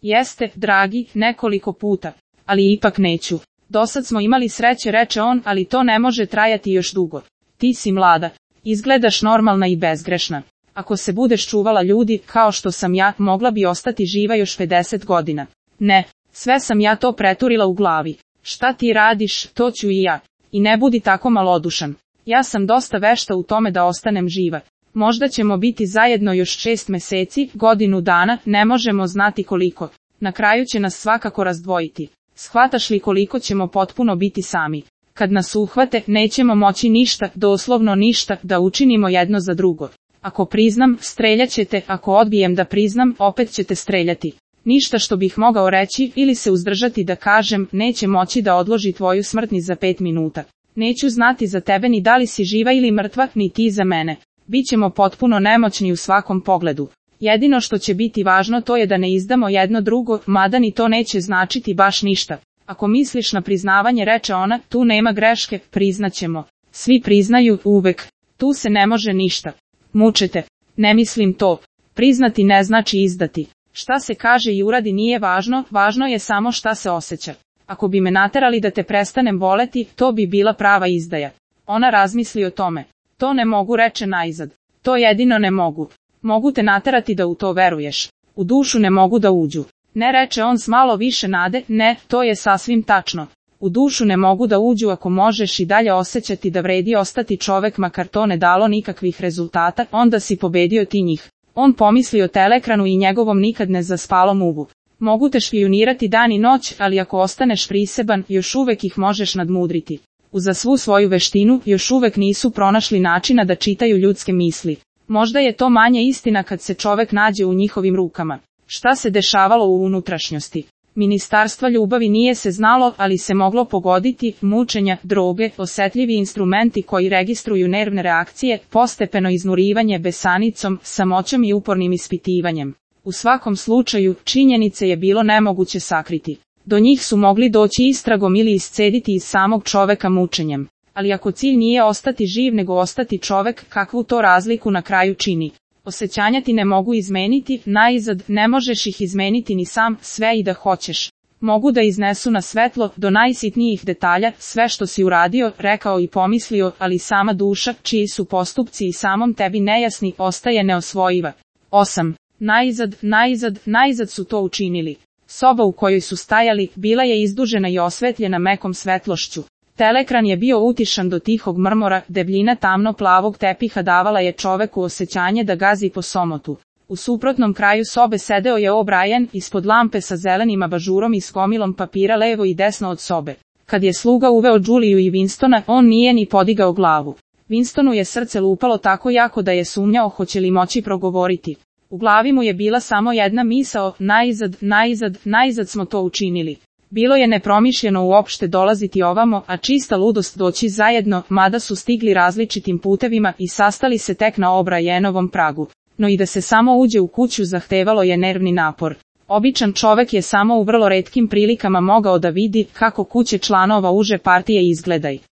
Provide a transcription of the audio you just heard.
Jeste, dragi, nekoliko puta, ali ipak neću. Dosad smo imali sreće, reče on, ali to ne može trajati još dugo. Ti si mlada, izgledaš normalna i bezgrešna. Ako se budeš čuvala ljudi, kao što sam ja, mogla bi ostati živa još 50 godina. Ne, sve sam ja to preturila u glavi. Šta ti radiš, to ću i ja. I ne budi tako malodušan. Ja sam dosta vešta u tome da ostanem živa. Možda ćemo biti zajedno još 6 meseci, godinu dana, ne možemo znati koliko. Na kraju će nas svakako razdvojiti. Shvataš li koliko ćemo potpuno biti sami? Kad nas uhvate, nećemo moći ništa, doslovno ništa, da učinimo jedno za drugo. Ako priznam, streljaćete, ako odbijem da priznam, opet ćete streljati. Ništa što bih mogao reći ili se uzdržati da kažem, neće moći da odloži tvoju smrt ni za 5 minuta. Neću znati za tebe ni da li si živa ili mrtva, ni ti za mene. Bićemo potpuno nemoćni u svakom pogledu. Jedino što će biti važno to je da ne izdamo jedno drugo, mada ni to neće značiti baš ništa. Ako misliš na priznavanje, reče ona, tu nema greške, priznaćemo. Svi priznaju, uvek. Tu se ne može ništa. Mučete. Ne mislim to. Priznati ne znači izdati. Šta se kaže i uradi nije važno, važno je samo šta se osjeća. Ako bi me naterali da te prestanem voleti, to bi bila prava izdaja. Ona razmisli o tome. To ne mogu, reče najzad. To jedino ne mogu. Mogu te naterati da u to veruješ. U dušu ne mogu da uđu. Ne, reče on s malo više nade, ne, to je sasvim tačno. U dušu ne mogu da uđu ako možeš i dalje osjećati da vredi ostati čovek, makar to ne dalo nikakvih rezultata, onda si pobedio ti njih. On pomisli o telekranu i njegovom nikad ne zaspalom uvu. Mogu te špijunirati dan i noć, ali ako ostaneš priseban, još uvek ih možeš nadmudriti. Uza svu svoju veštinu, još uvek nisu pronašli načina da čitaju ljudske misli. Možda je to manje istina kad se čovek nađe u njihovim rukama. Šta se dešavalo u unutrašnjosti? Ministarstva ljubavi nije se znalo, ali se moglo pogoditi, mučenja, droge, osetljivi instrumenti koji registruju nervne reakcije, postepeno iznurivanje besanicom, samoćom i upornim ispitivanjem. U svakom slučaju, činjenice je bilo nemoguće sakriti. Do njih su mogli doći istragom ili iscediti iz samog čoveka mučenjem. Ali ako cilj nije ostati živ nego ostati čovek, kakvu to razliku na kraju čini? Osjećanja ti ne mogu izmeniti, najzad, ne možeš ih izmeniti ni sam, sve i da hoćeš. Mogu da iznesu na svetlo, do najsitnijih detalja, sve što si uradio, rekao i pomislio, ali sama duša, čiji su postupci i samom tebi nejasni, ostaje neosvojiva. 8. Najzad su to učinili. Soba u kojoj su stajali, bila je izdužena i osvetljena mekom svetlošću. Telekran je bio utišan do tihog mrmora, debljina tamno-plavog tepiha davala je čoveku osjećanje da gazi po somotu. U suprotnom kraju sobe sedeo je O'Brien, ispod lampe sa zelenim abažurom i s gomilom papira levo i desno od sobe. Kad je sluga uveo Juliju i Winstona, on nije ni podigao glavu. Winstonu je srce lupalo tako jako da je sumnjao hoće li moći progovoriti. U glavi mu je bila samo jedna misao, najzad smo to učinili. Bilo je nepromišljeno uopšte dolaziti ovamo, a čista ludost doći zajedno, mada su stigli različitim putevima i sastali se tek na O'Brienovom pragu. No i da se samo uđe u kuću zahtevalo je nervni napor. Običan čovek je samo u vrlo retkim prilikama mogao da vidi kako kuće članova uže partije izgledaju.